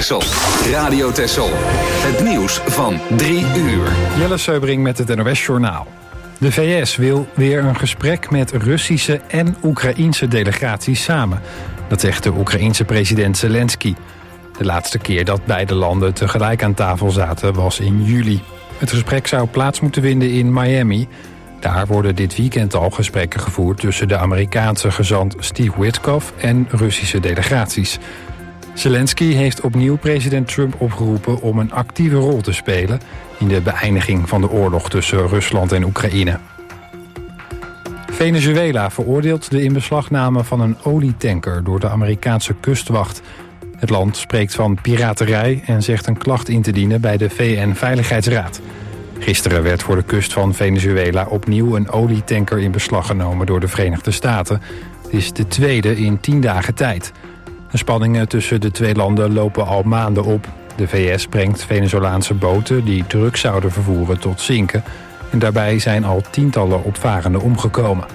Texel. Radio Texel. Het nieuws van 3 uur. Jelle Seubring met het NOS-journaal. De VS wil weer een gesprek met Russische en Oekraïense delegaties samen. Dat zegt de Oekraïense president Zelensky. De laatste keer dat beide landen tegelijk aan tafel zaten was in juli. Het gesprek zou plaats moeten vinden in Miami. Daar worden dit weekend al gesprekken gevoerd tussen de Amerikaanse gezant Steve Witkoff en Russische delegaties. Zelensky heeft opnieuw president Trump opgeroepen om een actieve rol te spelen in de beëindiging van de oorlog tussen Rusland en Oekraïne. Venezuela veroordeelt de inbeslagname van een olietanker door de Amerikaanse kustwacht. Het land spreekt van piraterij en zegt een klacht in te dienen bij de VN-veiligheidsraad. Gisteren werd voor de kust van Venezuela opnieuw een olietanker in beslag genomen door de Verenigde Staten. Het is de tweede in 10 dagen tijd. De spanningen tussen de twee landen lopen al maanden op. De VS brengt Venezolaanse boten die drugs zouden vervoeren tot zinken. En daarbij zijn al tientallen opvarenden omgekomen.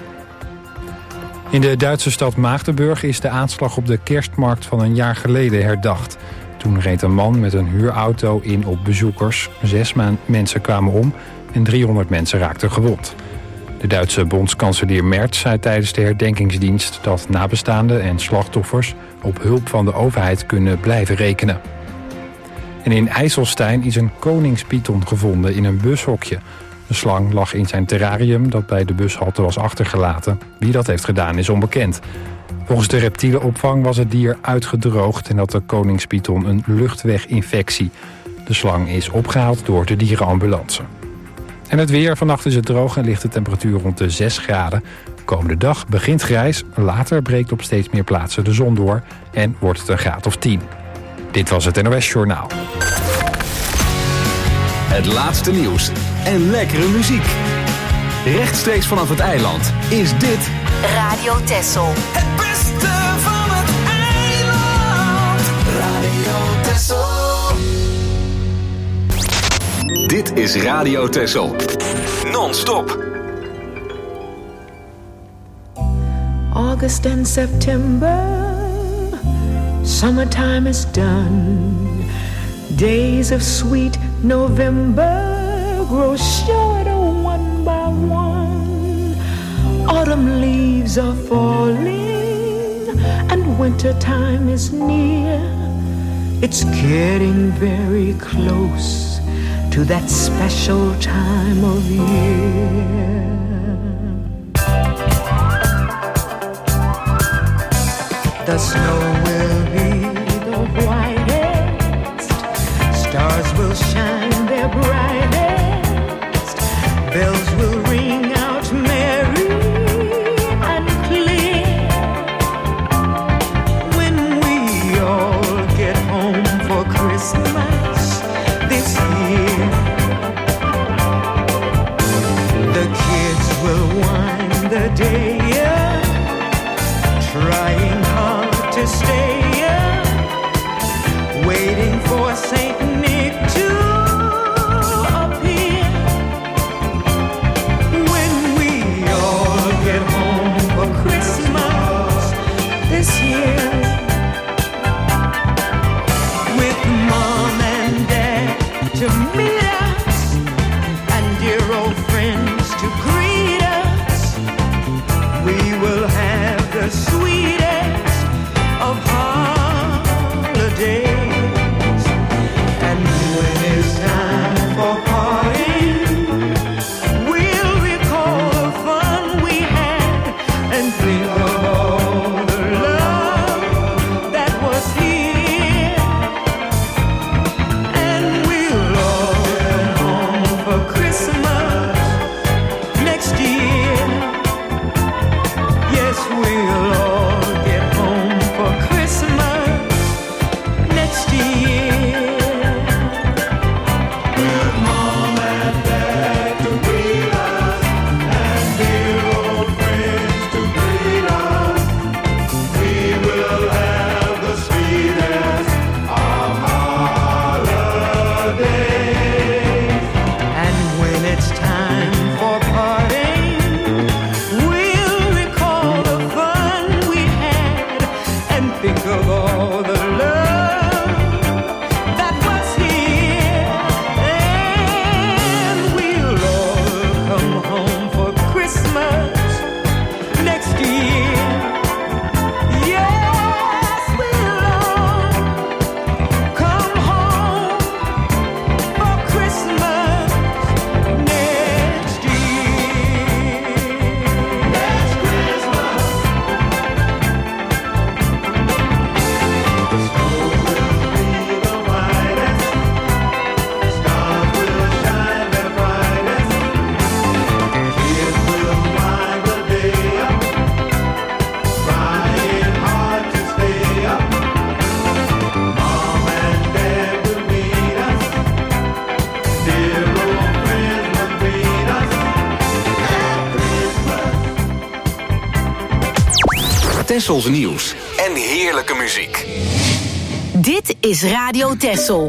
In de Duitse stad Magdeburg is de aanslag op de kerstmarkt van een jaar geleden herdacht. Toen reed een man met een huurauto in op bezoekers. 6 mensen kwamen om en 300 mensen raakten gewond. De Duitse bondskanselier Merz zei tijdens de herdenkingsdienst dat nabestaanden en slachtoffers op hulp van de overheid kunnen blijven rekenen. En in IJsselstein is een koningspython gevonden in een bushokje. De slang lag in zijn terrarium dat bij de bushalte was achtergelaten. Wie dat heeft gedaan is onbekend. Volgens de reptielenopvang was het dier uitgedroogd en had de koningspython een luchtweginfectie. De slang is opgehaald door de dierenambulance. En het weer. Vannacht is het droog en ligt de temperatuur rond de 6 graden. De komende dag begint grijs, later breekt op steeds meer plaatsen de zon door en wordt het een graad of 10. Dit was het NOS Journaal. Het laatste nieuws en lekkere muziek. Rechtstreeks vanaf het eiland is dit Radio Texel. Het beste van het eiland. Radio Texel. Dit is Radio Texel. Non-stop. August and September, summertime is done. Days of sweet November grow shorter one by one. Autumn leaves are falling and wintertime is near. It's getting very close to that special time of year. The snow will be the whitest, stars will shine their brightest, bells will ring out merry and clear. When we all get home for Christmas this year, the kids will wind the day up, trying hard to stay up, waiting for Saint Nick to appear. When we all get home for Christmas this year, with Mom and Dad to meet us and dear old friends to greet us, we will have the sweetest of holidays. And when it's time for parting, we'll recall the fun we had and think of all the love that was here. And we'll all come home for Christmas Tessels nieuws en heerlijke muziek. Dit is Radio Tessel.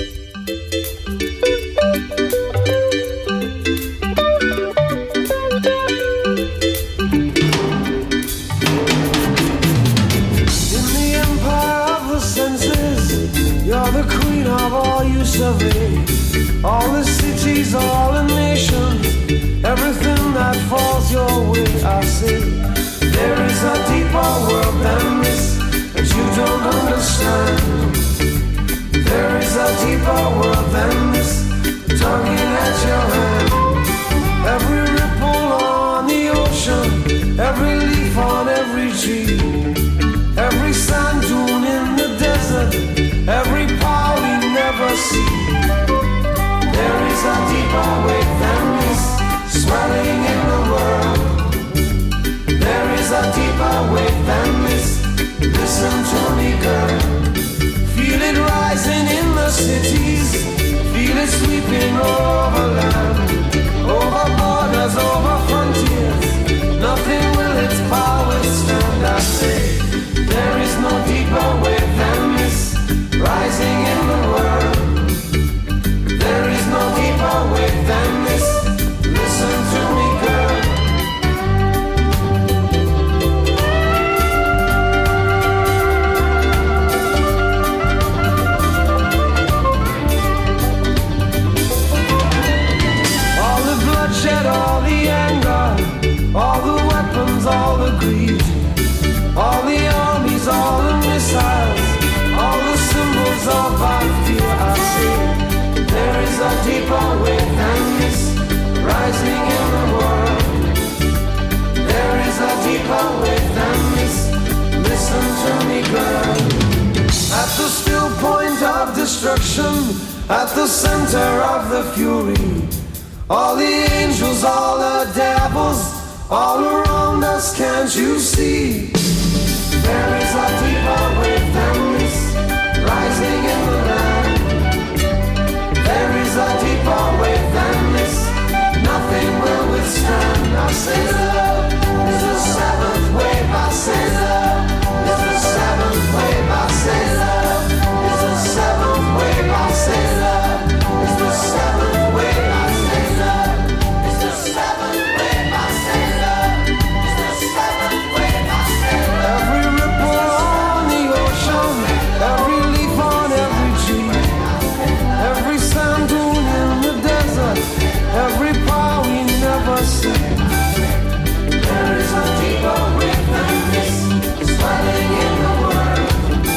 You're the queen of all you survey. All the cities, all the nations, everything that falls your way, I say. There is a deeper world than this that you don't understand. There is a deeper world than this, tugging at your hand. Every ripple on the ocean, every leaf on every tree, every sand dune in the desert, every power we never see. There is a deeper wave than this, swelling in the world. There is a deeper wave than this, listen to me girl. Feel it rising in the cities, feel it sweeping over land, over borders, over frontiers. Nothing will its power stand, I say. There is no deeper wave than this, rising in the world. There is no deeper wave than this, listen to me girl. All the bloodshed, all the anger, all the weapons, all the greed, all the armies, all the missiles, all the symbols of our fear, I say. There is a deeper wave than this, rising in the world. There is a deeper wave than this, listen to me girl. At the still point of destruction, at the center of the fury, all the angels, all the devils, all around us, can't you see? There is a deeper wave than this, rising in the land. There is a deeper wave than this, nothing will withstand. I say love is the seventh wave, I say love is the seventh wave, I say love is the seventh wave, I say love is the seventh wave, I say love is the seventh wave, I say love is the seventh wave, I say love. Every ripple on the ocean, every leaf on every tree, every sand dune in the desert, every power we never see. There is a deeper wave than this, swelling in the world.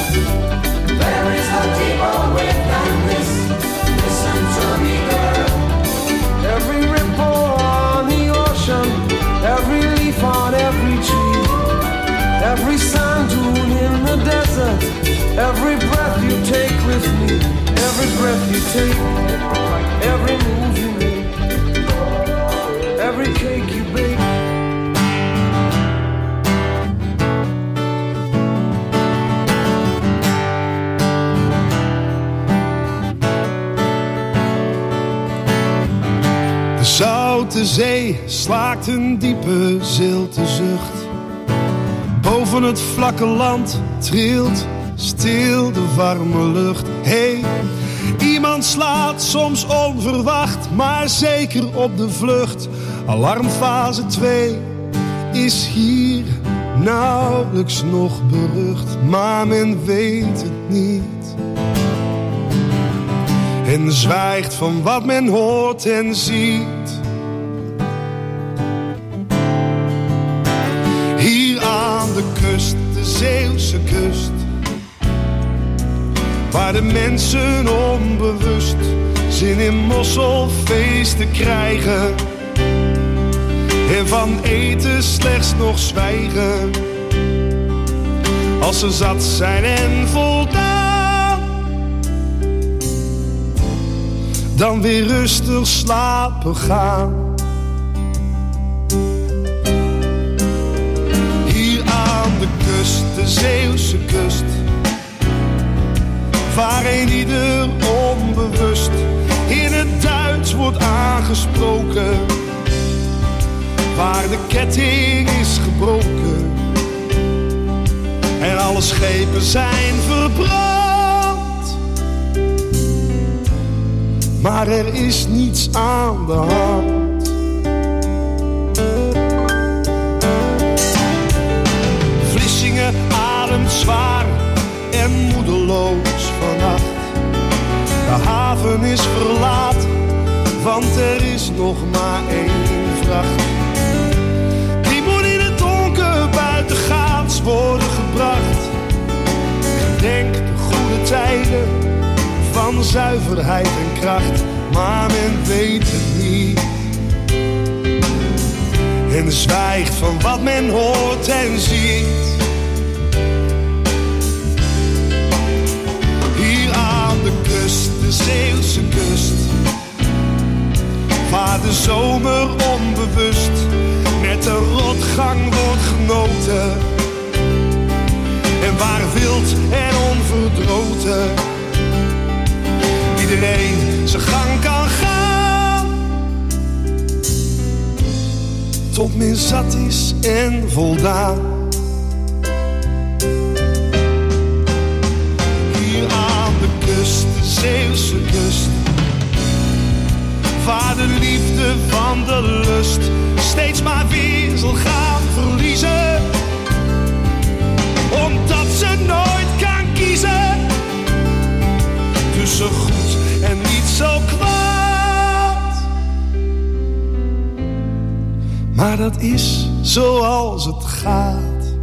There is a deeper wave than this, listen to me girl. Every ripple on the ocean, every leaf on every tree, every sand dune in the desert, every breath you take with me, every breath you take, every move you make, every cake you bake. De zoute zee slaakt een diepe zilte zucht. Boven het vlakke land trilt stil de warme lucht. Hey, iemand slaat soms onverwacht, maar zeker op de vlucht. Alarmfase 2 is hier nauwelijks nog berucht, maar men weet het niet. En zwijgt van wat men hoort en ziet. Hier aan de kust, de Zeeuwse kust, waar de mensen onbewust zin in mosselfeesten krijgen en van eten slechts nog zwijgen. Als ze zat zijn en voldaan, dan weer rustig slapen gaan. Hier aan de kust, de Zeeuwse kust, waar een ieder onbewust in het Duits wordt aangesproken, waar de ketting is gebroken en alle schepen zijn verbrand. Maar er is niets aan de hand. Vlissingen ademt zwaar en moedeloos vannacht. De haven is verlaten, want er is nog maar één vracht. Die moet in het donker buitengaats worden gebracht. Gedenk de goede tijden van zuiverheid en kracht, maar men weet het niet. En zwijgt van wat men hoort en ziet. Hier aan de kust, de Zeeuwse kust, waar de zomer onbewust met de rotgang wordt genoten. En waar wild en onverdroten iedereen zijn gang kan gaan, tot men zat is en voldaan. Hier aan de kust, de Zeeuwse kust, waar de liefde van de lust steeds maar weer zal gaan verliezen, omdat ze nooit kan kiezen tussen goed en niet zo kwaad. Maar dat is zoals het gaat.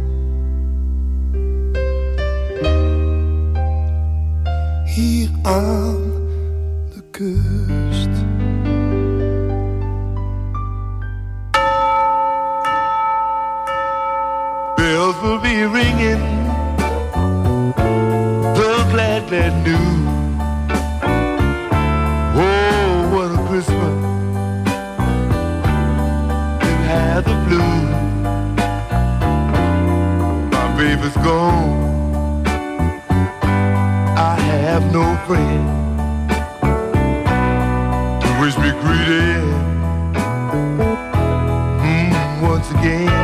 Hier aan de kust. Bells will be ringing, the glad, glad news. Oh, what a Christmas, it had the blues. My baby's gone, I have no friend to wish me greeting once again.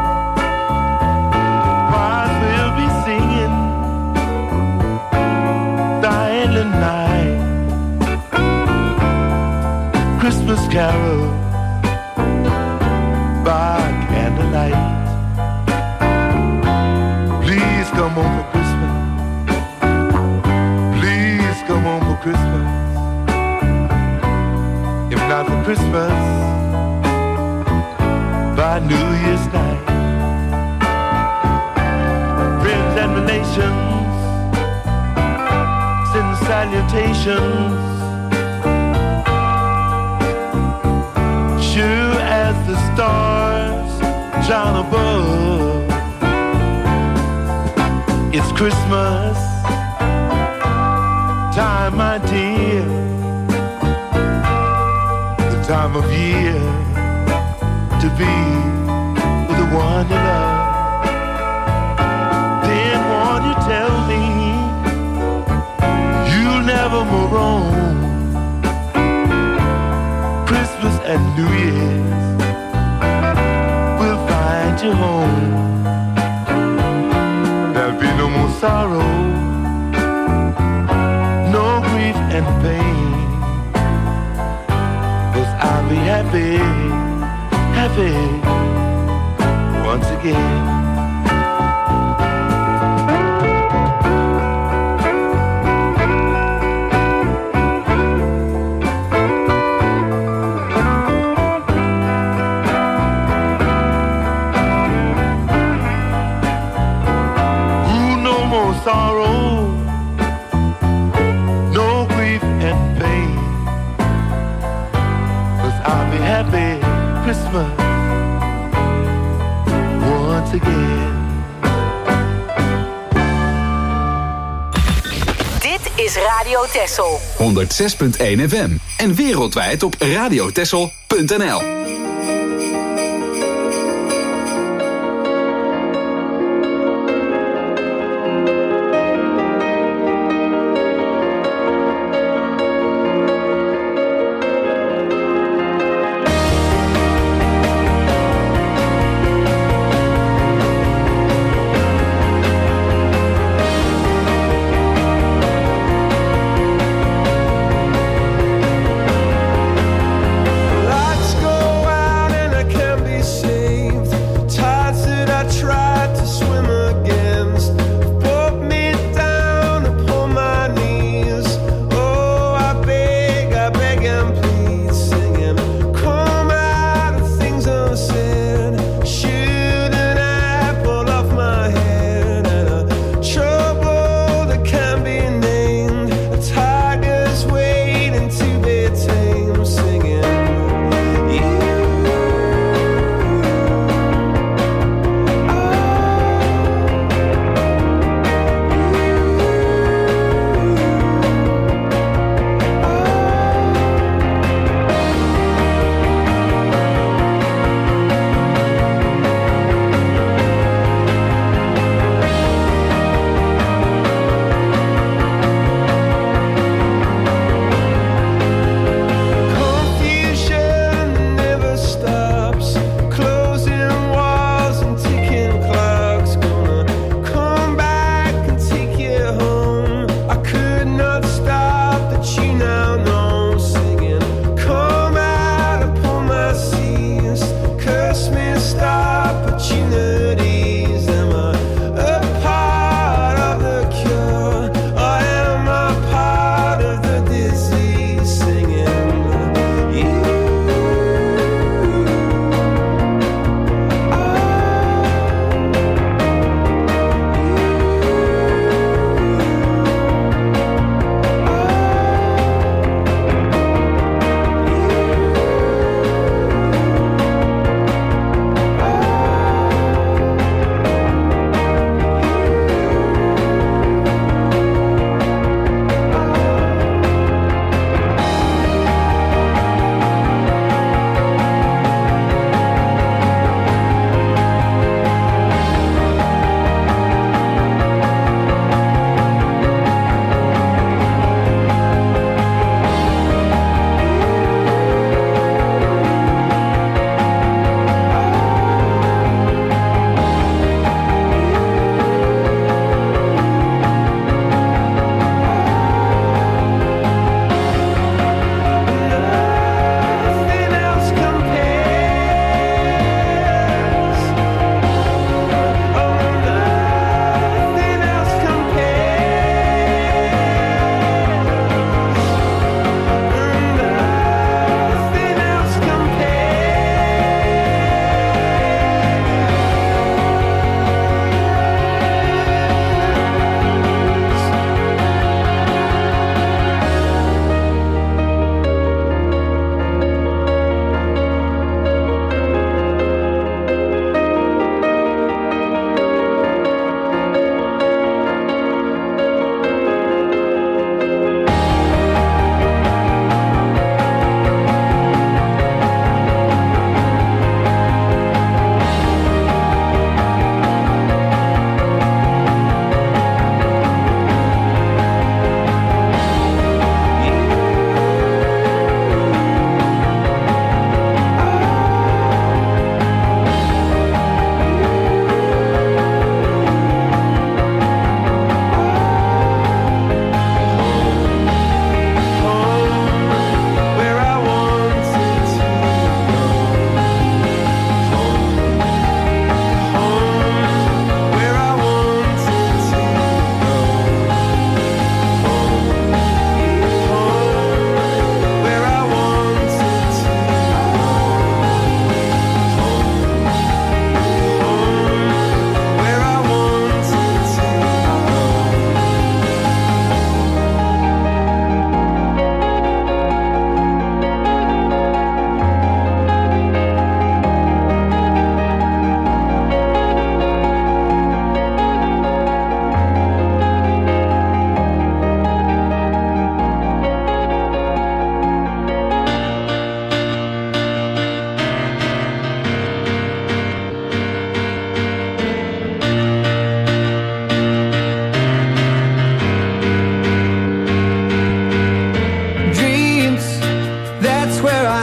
Night, Christmas carol by candlelight. Please come home for Christmas. Please come home for Christmas. If not for Christmas, by New Year's night. Friends and relations send salutations, sure as the stars shine above. It's Christmas time, my dear, the time of year to be with the one you love. Then won't you tell me never more wrong? Christmas and New Year's will find you home. There'll be no more sorrow, no grief and pain, 'cause I'll be happy, happy once again. Sorrow, no grief and pain, 'cause I'll be happy Christmas once again. Dit is Radio Texel 106.1 FM en wereldwijd op radiotexel.nl.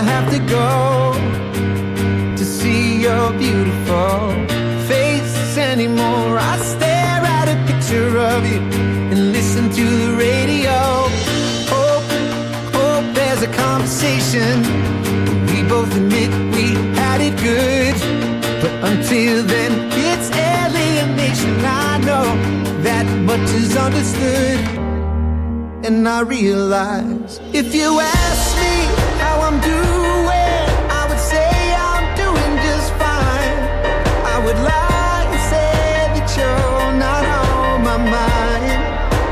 I have to go to see your beautiful face anymore. I stare at a picture of you and listen to the radio. Hope there's a conversation. We both admit we had it good, but until then it's alienation. I know that much is understood, and I realize if you ask me how I'm doing, I would say I'm doing just fine. I would lie and say that you're not on my mind,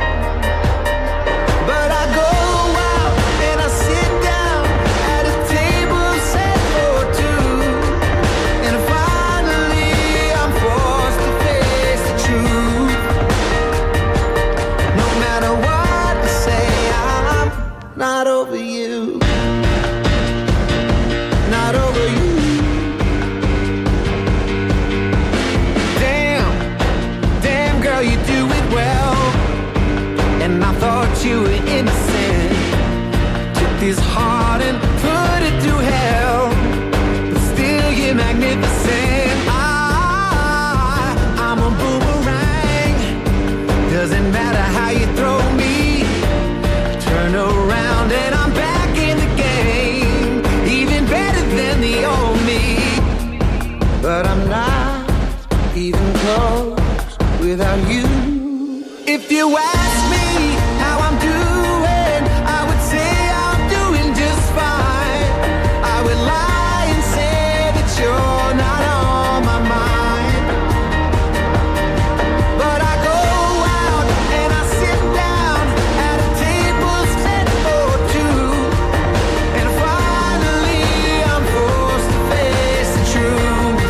but I go out and I sit down at a table set for two, and finally I'm forced to face the truth. No matter what I say, I'm not over you. Not over you. Damn girl, you do it well. And I thought you were innocent. Took this heart and put it through hell, but still you're magnificent. I'm a boomerang. Doesn't matter how you throw me, turn around and I'm back in the game, even better than the old me. But I'm not even close without you. If you ask me how I'm doing, I would say I'm doing just fine. I would lie and say that you're not on my mind, but I go out and I sit down at a table set for two, and finally I'm forced to face the truth.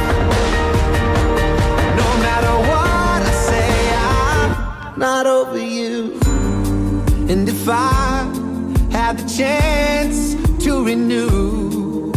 No matter what I say, I'm not over you. And if I had the chance to renew,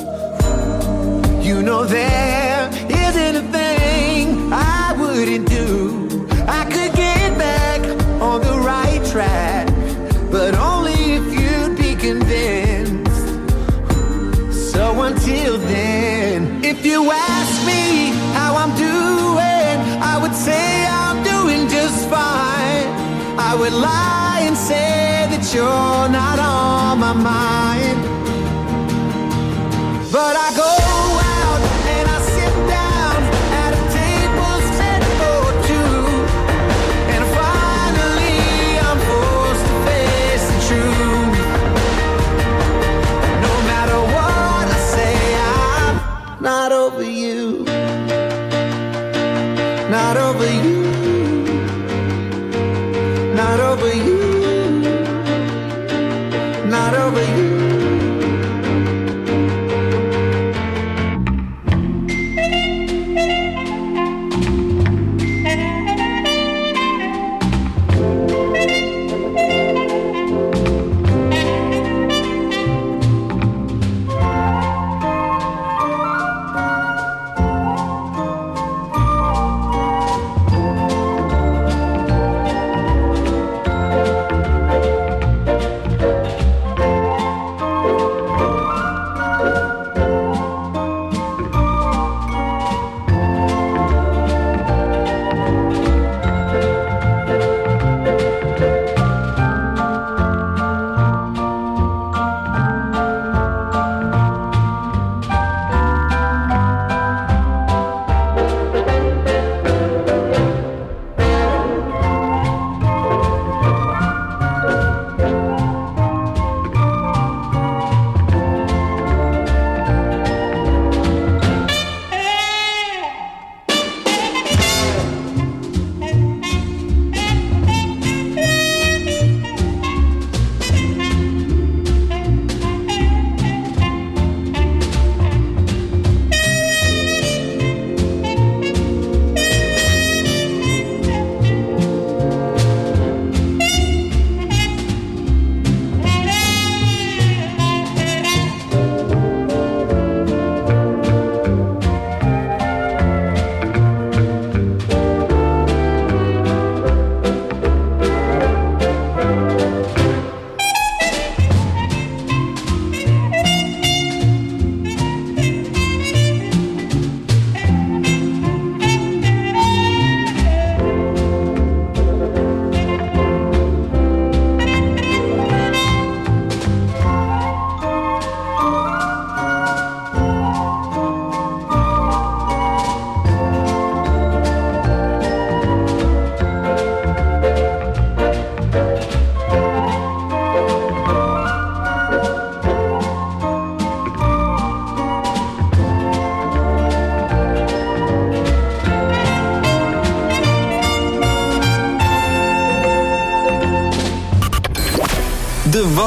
you know there isn't a thing I wouldn't do. I could get back on the right track, but only if you'd be convinced. So until then, if you ask me how I'm doing, I would say I'm doing just fine. I would lie and say that you're not on my mind, but I go out and I sit down at a table set for two, and finally I'm forced to face the truth. No matter what I say, I'm not over you. Not over you. Not over you. Not over you.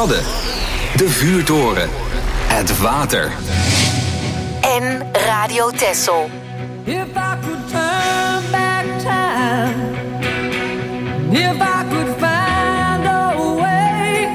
Wadden, de vuurtoren, het water. En Radio Texel. If I could turn back time, if I could find a way,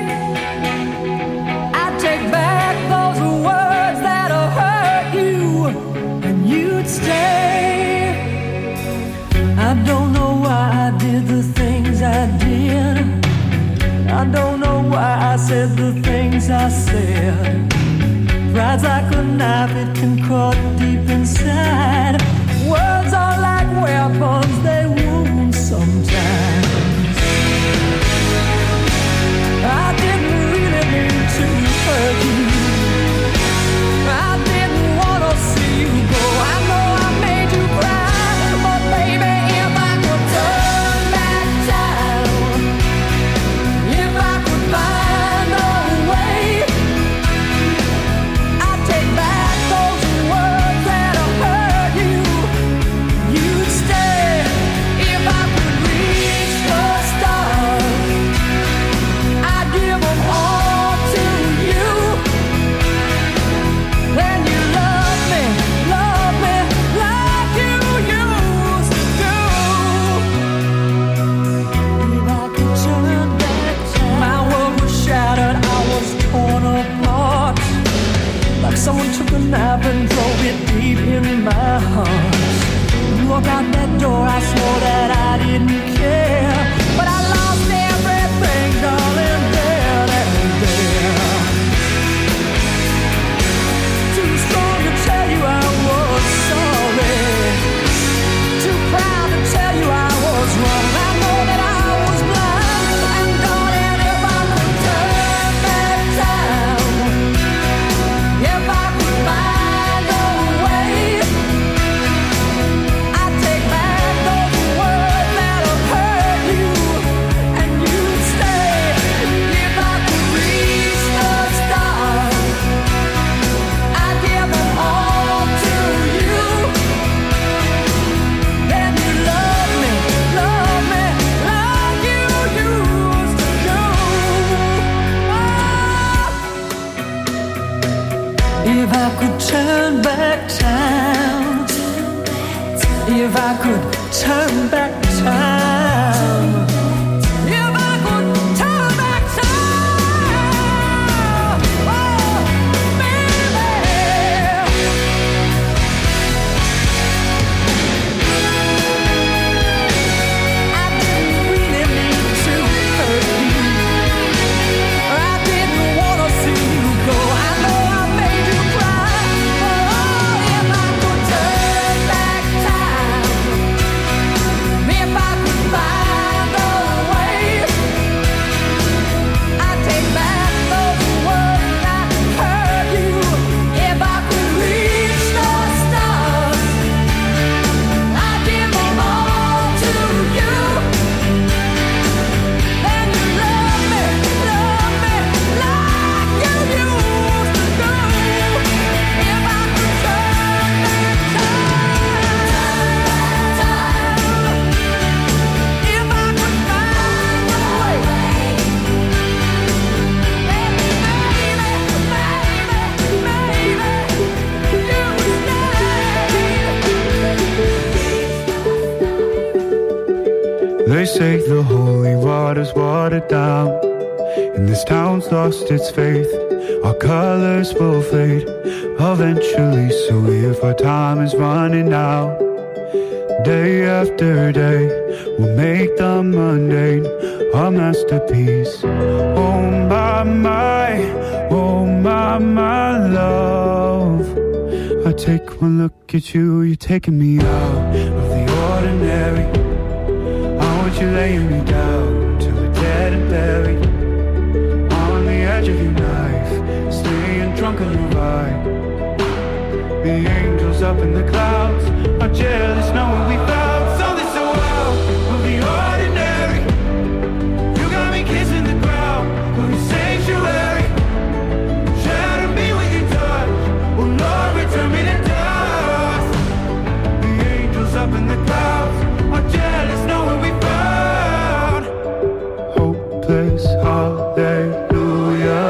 I'd take back those words that hurt you, and you'd stay. I don't know why I did the things I did. I don't know why I said the things I said. Pride's like a knife, it can cut deep inside. Words are like weapons, they wound sometimes. I didn't really mean to hurt you. I didn't want to see you go. I know I made you cry, but baby, if I could turn back time, if I could find a way, I'd take back those words that hurt you. You'd stay if I could reach the stars. I'd give them all to you. Then you love me like you used to do. If I could turn back time, my world was shattered, I was torn apart. Like someone took a knife and drove it deep in my heart. You walk out that door, I swore that I didn't care, but I lost everything, darling, there and there. Too strong to tell you I was sorry, too proud to tell you I was wrong. I know that I was blind, and darling, if I could turn back time, if I could find a way, I'd take back those words that hurt you, and you'd stay. If I could reach the stars, I'd give them all to you. Then you love me like you used to do. If I could turn back time, if I could turn back time, if I could turn back time, oh, baby. I didn't really mean to hurt you. I didn't want to see you go. I know I made you cry, but oh, if I could turn back time, if I could find a way, I'd take back those words that hurt you. If I could reach the stars, I'd give them all to you. Then you love me like you used to do. If I could turn back time, if I could find a way, They say the holy water's watered down, and this town's lost its faith. Our colors will fade eventually, so if our time is running out, day after day, we'll make the mundane a masterpiece. Oh my love, I take one look at you, you're taking me out of the ordinary. I want you laying me down till we're dead and buried, on the edge of your knife, staying drunk on your ride. The angels up in the clouds are jealous knowing we found something so out of the ordinary. You got me kissing the ground of your sanctuary. Shatter me with your touch, oh Lord, return me to dust. The angels up in the clouds are jealous knowing we found hopeless hallelujah.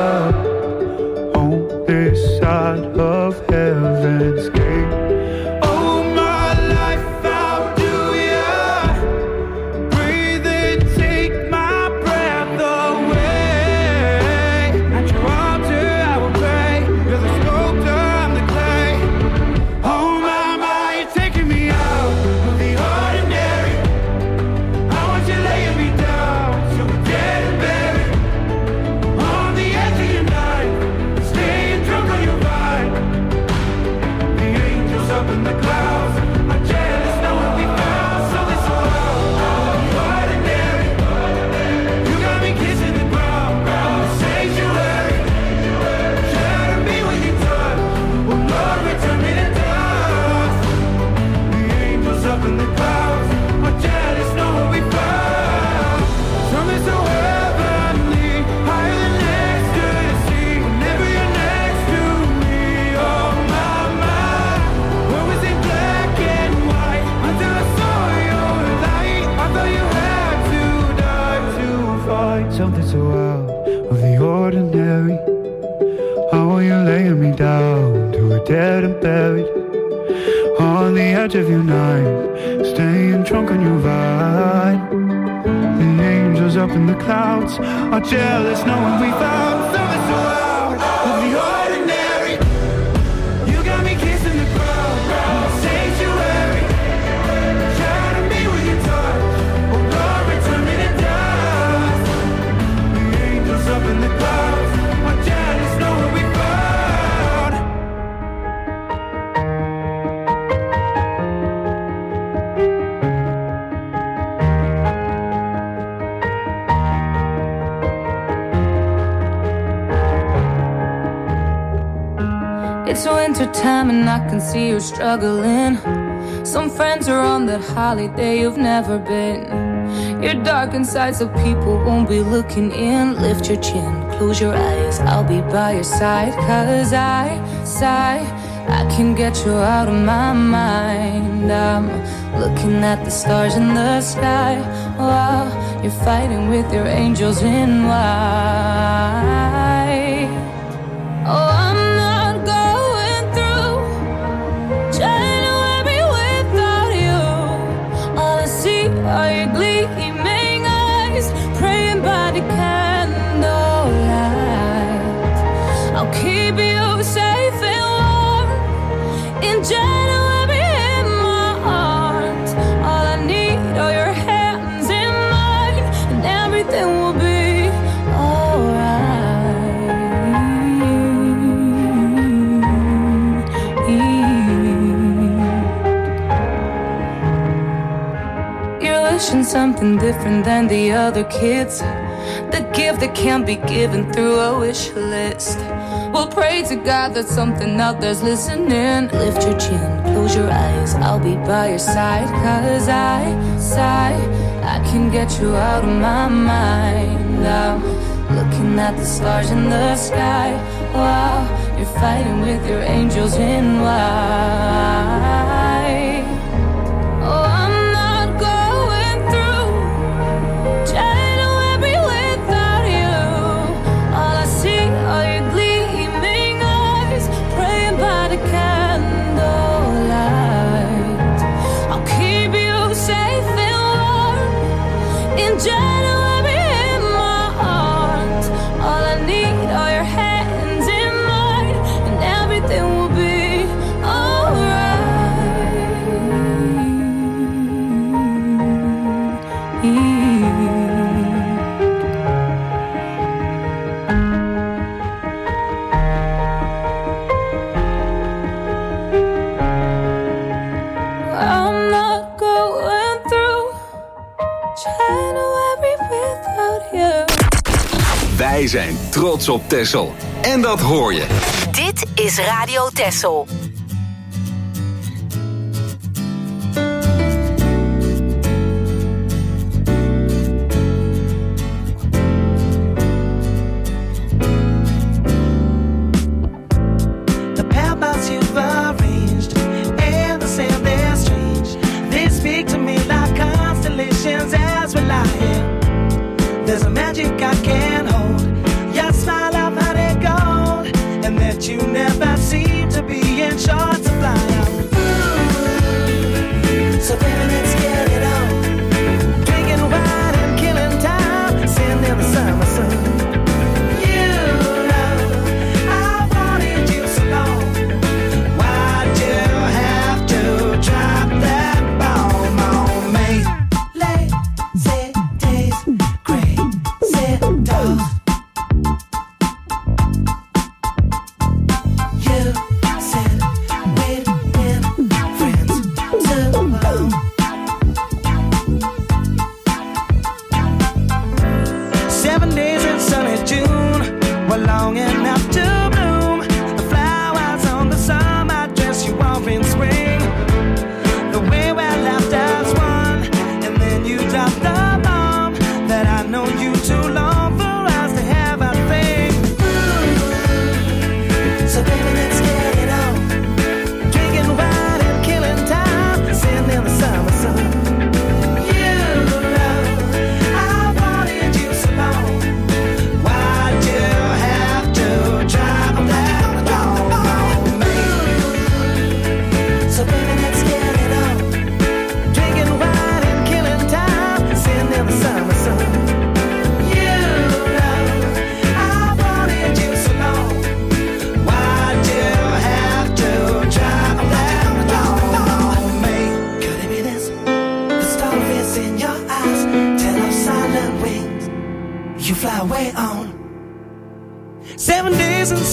out of heaven's gate. Oh, my life, how do ya breathe and take my breath away? At your altar I will pray. You're the sculptor, I'm the clay. Oh, my, you're taking me out of the ordinary. I want you laying me down so we're dead and buried. On the edge of your night, staying drunk on your vine. The angels up in the clouds are jealous knowing we found something so ordinary. You got me kissing the ground, sanctuary. Shatter me when you touch, oh Lord, return me to dust. The angels up in the clouds are jealous knowing we found something so heavenly, higher than ecstasy. Whenever you're next to me, oh my, where was it black and white until I saw your light? I thought you had to die to find something so out of the ordinary. How are you laying me down to a dead and buried? On the edge of your night, staying drunk on your vine. The angels up in the clouds are jealous knowing we found something so out of the ordinary. You got me kissing the ground, sanctuary. Shatter me with your touch, oh Lord, return me to dust. The angels up in the clouds are jealous knowing we found. It's winter time and I can see you're struggling. Some friends are on that holiday you've never been. You're dark inside so people won't be looking in. Lift your chin, close your eyes, I'll be by your side. Cause I can get you out of my mind. I'm looking at the stars in the sky while you're fighting with your angels in white. Oh, I'm not going through January without you. All I see are your gleaming eyes, praying by the candlelight. I'll keep you safe and warm in January in my arms. All I need are your hands in mine, and everything will be something different than the other kids. The gift that can't be given through a wish list. We'll pray to God that something out there's listening. Lift your chin, close your eyes, I'll be by your side. Cause I can get you out of my mind. I'm looking at the stars in the sky while you're fighting with your angels in white. Oh, I'm not going through January without you. All I see are your gleaming eyes, praying by the candlelight. I'll keep you safe and warm in January in my arms. All I need are your hands in mine, and everything will be Wij zijn trots op Texel. En dat hoor je. Dit is Radio Texel. The paths you've arranged and the sand they're strange. They speak to me like constellations as we lie here. There's a magic I can't hold. Your smile, I've had it gold, and that you never see.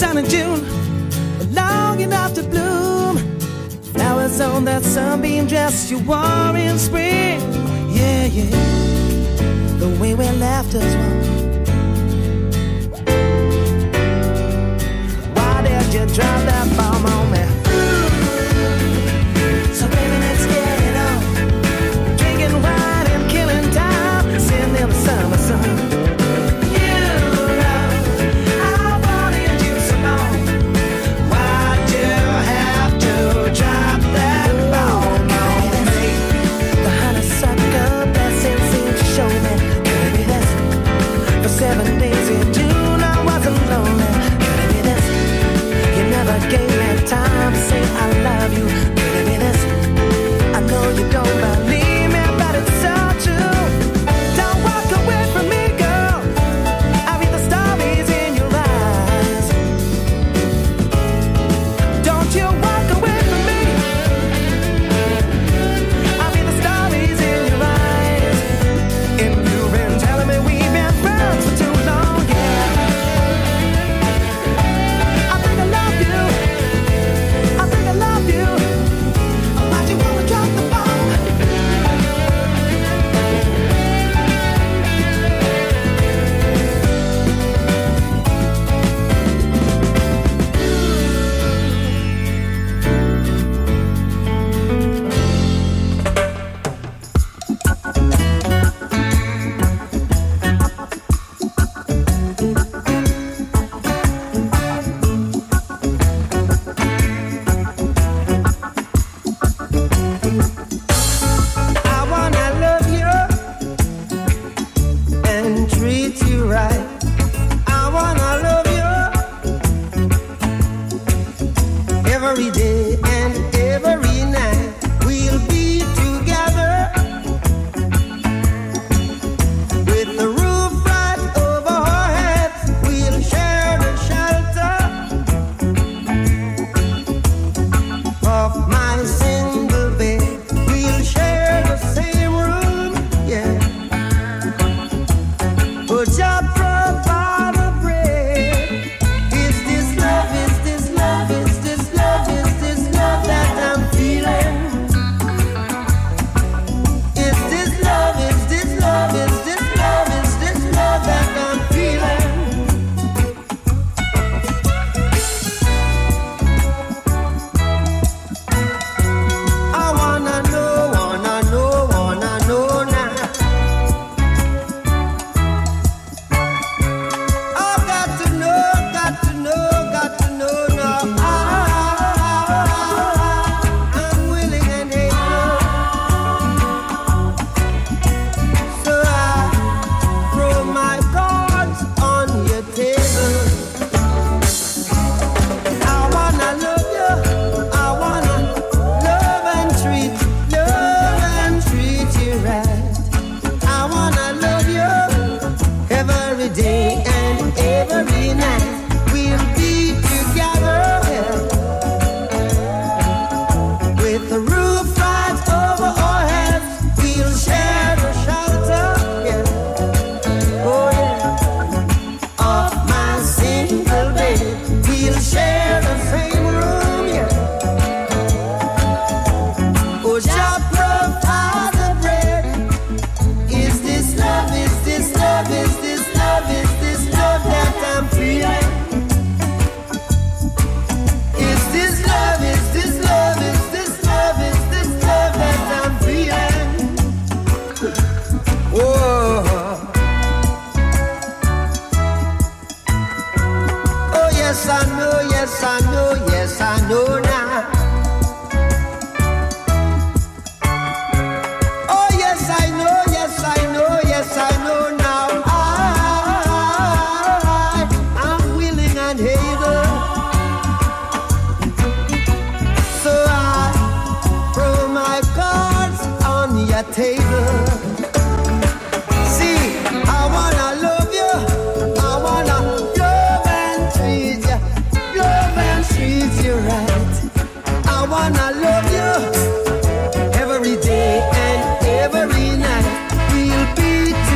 sunshine in June, but long enough to bloom. Flowers on that sunbeam dress you wore in spring. Yeah, yeah, the way we left us one. Why did you drop that bomb on me? So baby, let's get it on. Drinking wine and killing time, sitting in the summer sun. Gave me time to say I love you. Could it be this? I know you don't believe me, but it's so true. Don't walk away from me, girl. I read the stories in your eyes. Don't you walk away from me. I read the stories in your eyes. And you've been telling me we've been friends for too long, yeah. I think I love you.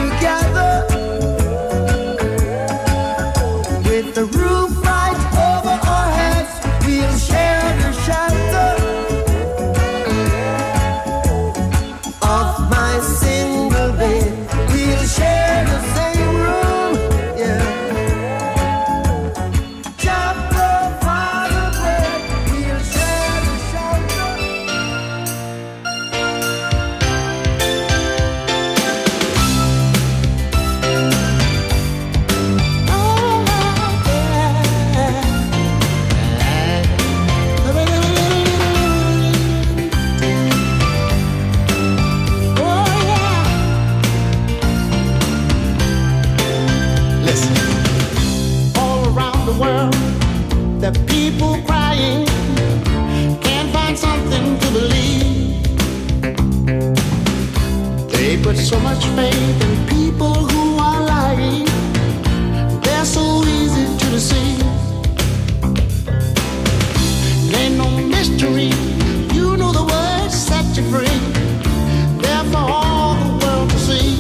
the roof right over so much faith in people who are lying. They're so easy to deceive. Ain't no mystery, you know the words set you free. They're for all the world to see.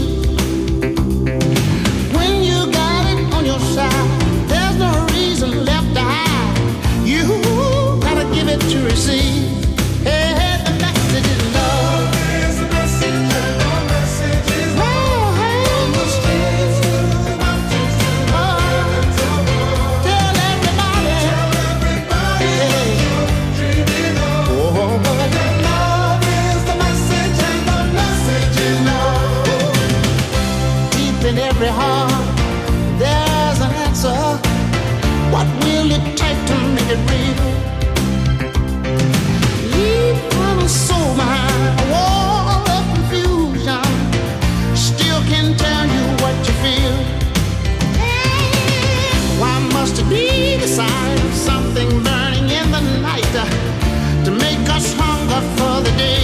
When you got it on your side, there's no reason left to hide. You gotta give it to receive. Hey, hey, the message is love. Is the message, and the message is love. On the streets, to the mountains, to the heavens above. Tell everybody, hey. Dreaming of. Oh, love is the message, and the message is love. Deep in every heart, there's an answer. What will it take to make it real? Leave my soul behind a wall of confusion. Still can tell you what you feel. Why must it be the sign of something burning in the night to make us hunger for the day?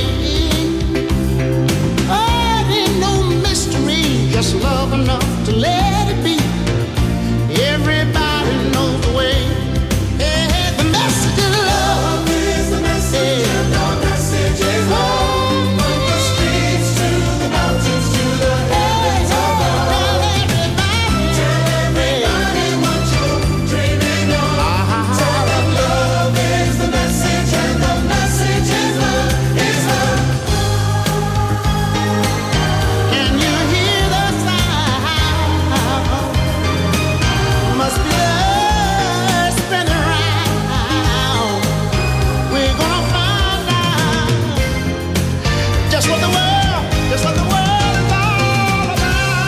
Oh, it ain't no mystery, just love enough to let it be. Everybody knows the way. Hey, hey, the message is love. Is the message, hey. And the message is love. From the streets to the mountains to the heavens above. Tell everybody what you're dreaming of. Tell them love is the message, and the message is love. Is love. Can you hear the sound? Must be love spinning around. We're gonna find out just what the world is all about.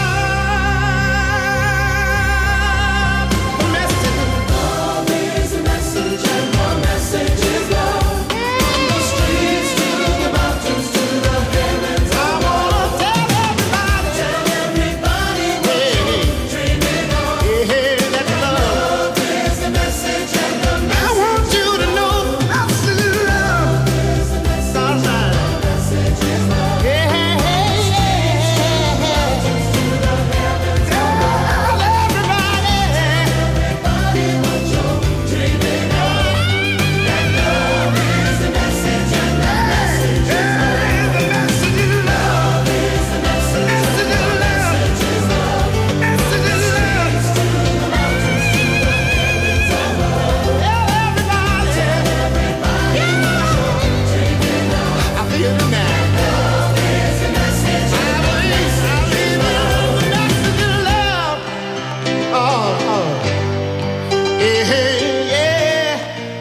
The message, love is the message, and the message is love. From the streets to the mountains to the heavens. I wanna tell everybody what you're dreaming of. Hey, that's love. Love is the message, and the message. I want you to know that's love. Is the message, and the message is love. Yeah, hey, hey, hey. To the heavens. Tell everybody what you're dreaming of. That love is the message, and the message is love. The message is love. Is the message, and the message is love. Message is love. To the mountains, to the heavens above. Tell everybody, yeah. Dreaming of. I feel it now. Love is the message, and the message is love. The message is love. Oh, oh. Hey, hey, yeah.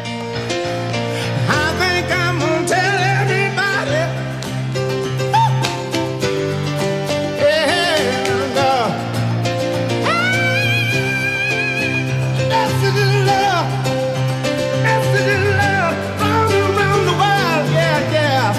I think I'm gonna tell everybody. Hey, hey, love. Message is love. Message is love. All around the world, yeah, yeah.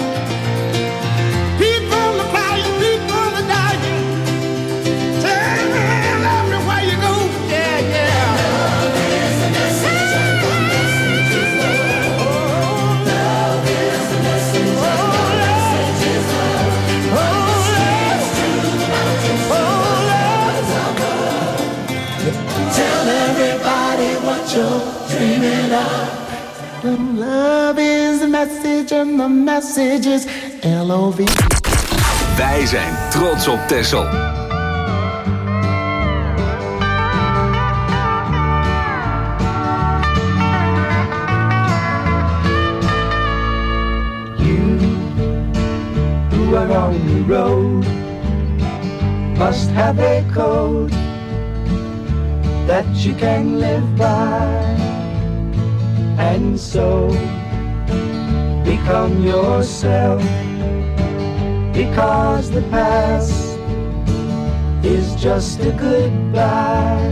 People are crying, people are dying. Tell everywhere you go, yeah, yeah. Love is the message, and the message is love. Love is the message, and the message is love. Streets to the mountains, to the heavens above. Tell everybody what you're dreaming of. Love is the message, and the message is L-O-V. Wij zijn trots op Texel. Who are on the road must have a code that you can live by, and so become yourself, because the past is just a goodbye.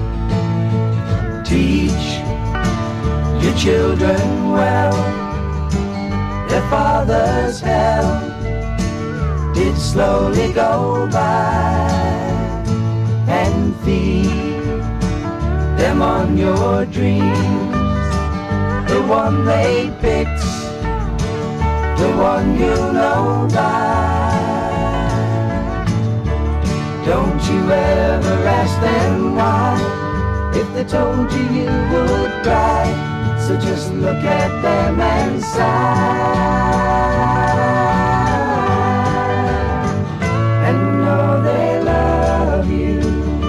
Teach your children well, their father's hell did slowly go by, and feed them on your dreams, the one they picked, the one you know by. Don't you ever ask them why. If they told you, you would cry. So just look at them and sigh. And know they love you.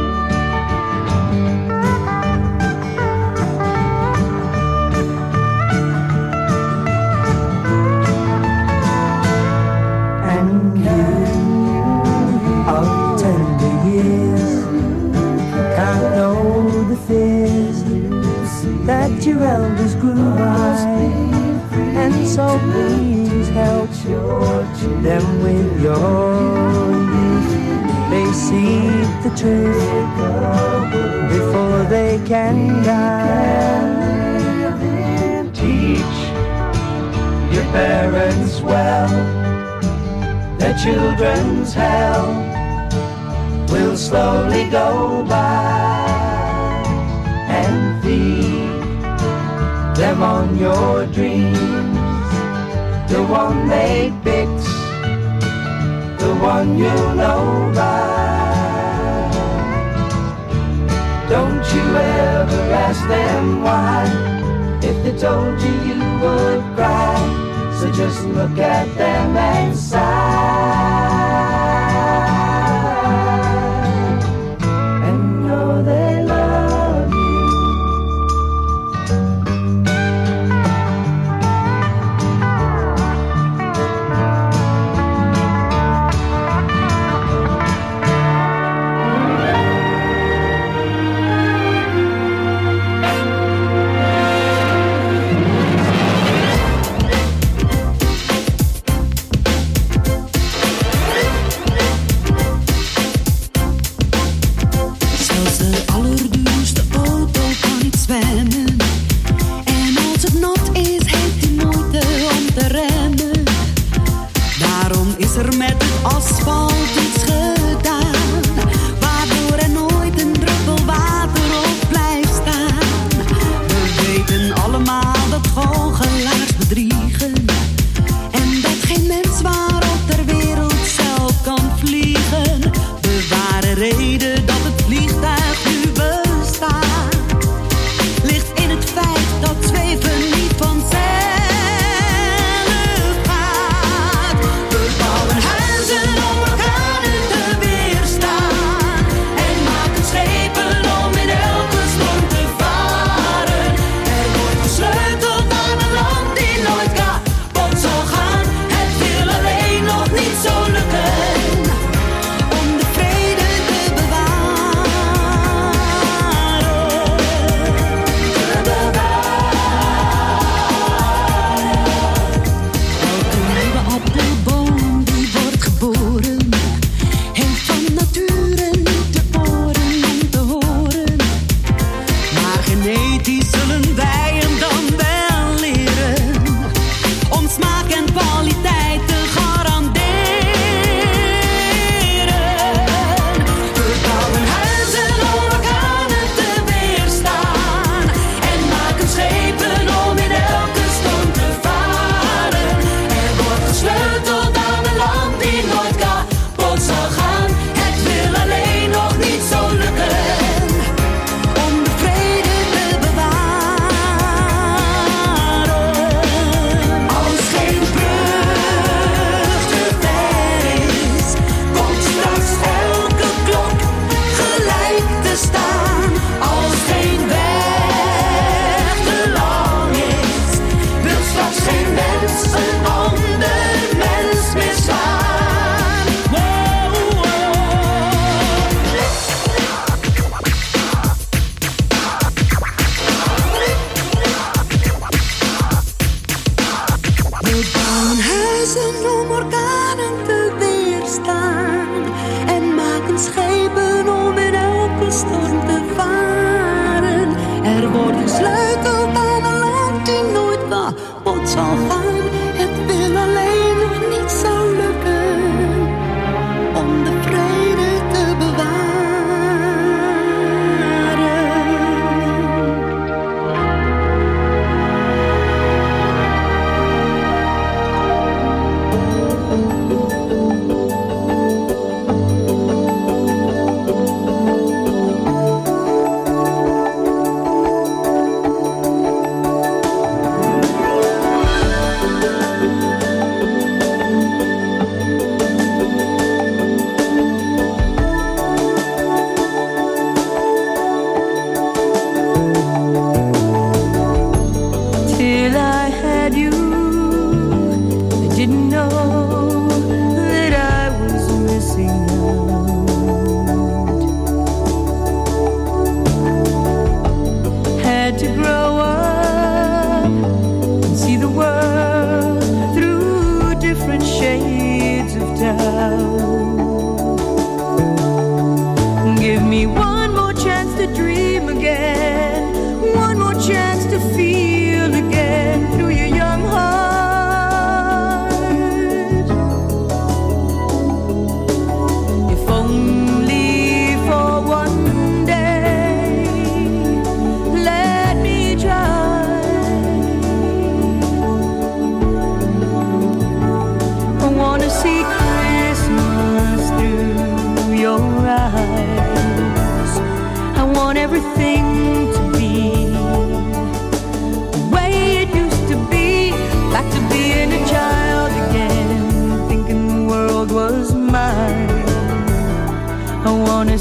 And you of tender years can't know the fears that your elders grew by. And so please help them with your youth. They see the truth before they can die. Teach your parents well. Their children's hell will slowly go by. And feed them on your dreams. The one they picked, the one you know by. Don't you ever ask them why. If they told you, you would cry. So just look at them and sigh. And know they love you.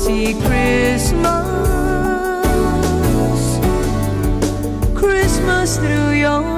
see Christmas, Christmas through your